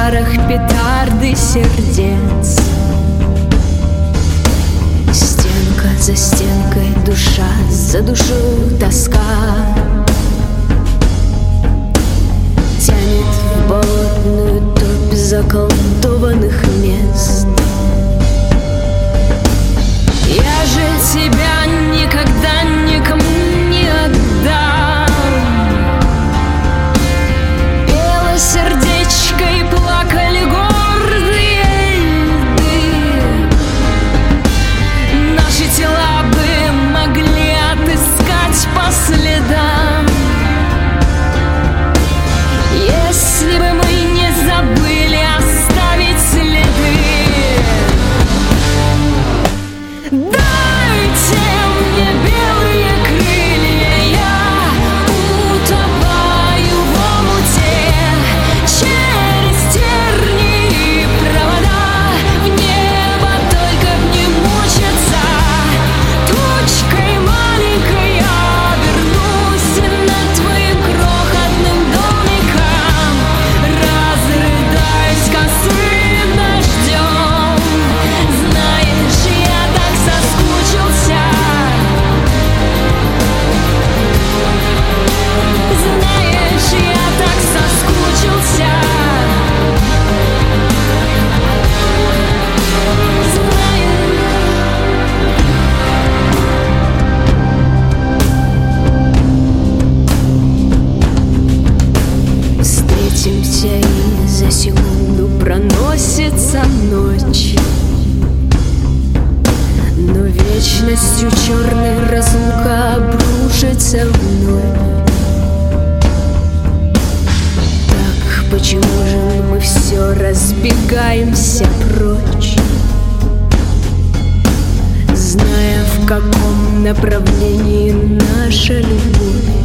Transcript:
фанфарах петарды сердец. Стенка за стенкой, душа за душу тоска тянет в болотную топь заколдованных мест. Я же тебя никогда никому не отдам. Пела сердечко и плакали гордые льды. Наши тела бы могли отыскать по следам, если бы мы не забыли оставить следы. Дайте мне белые крылья, я утопаю в омуте. Через тернии и провода в небо только б не мучиться. Тучкой маленькой я вернусь над твоим крохотным домиком, разрыдаюсь косым дождем. Знаешь, я так соскучился. Знаешь, я так соскучился. Встретимся, и за секунду проносится ночь, но вечностью черной разлука обрушится вновь. Так почему же мы все разбегаемся прочь, зная, в каком направлении наша любовь?